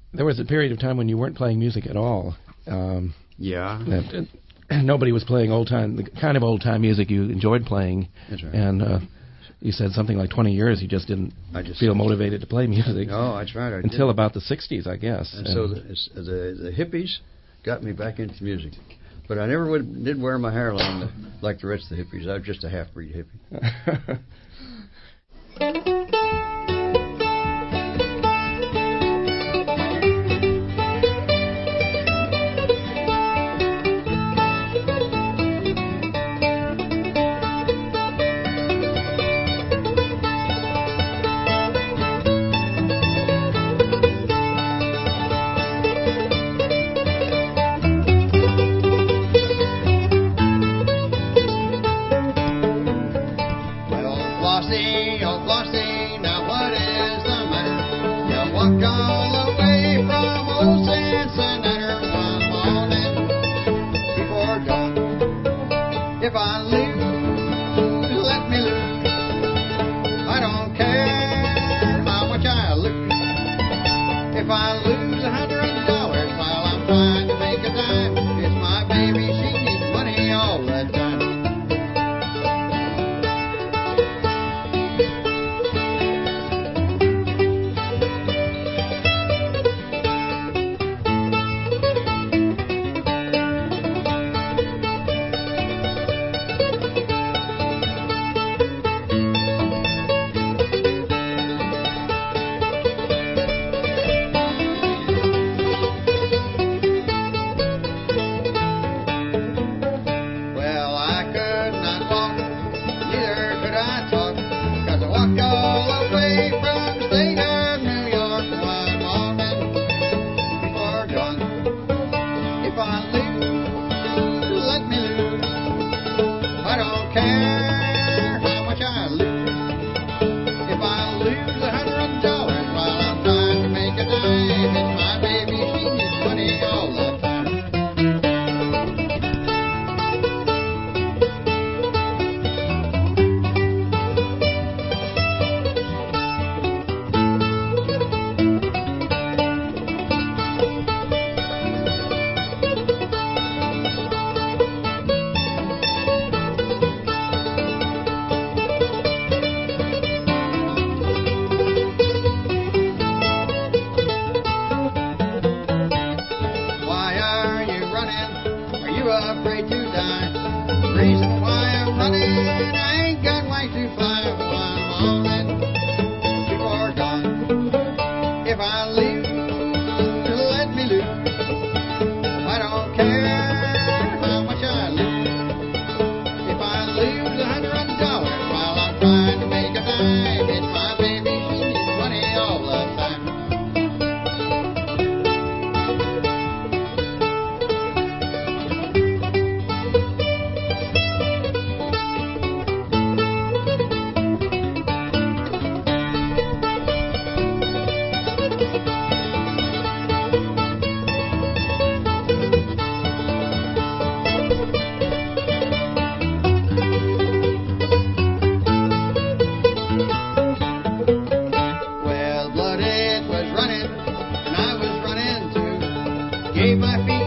There was a period of time when you weren't playing music at all. Yeah. Nobody was playing the kind of old-time music you enjoyed playing. That's right. And you said something like 20 years you just didn't feel motivated to play music. No, that's right. Until about the 60s, I guess. And so the hippies got me back into music. But I never did wear my hair long like the rest of the hippies. I was just a half-breed hippie. Gave my feet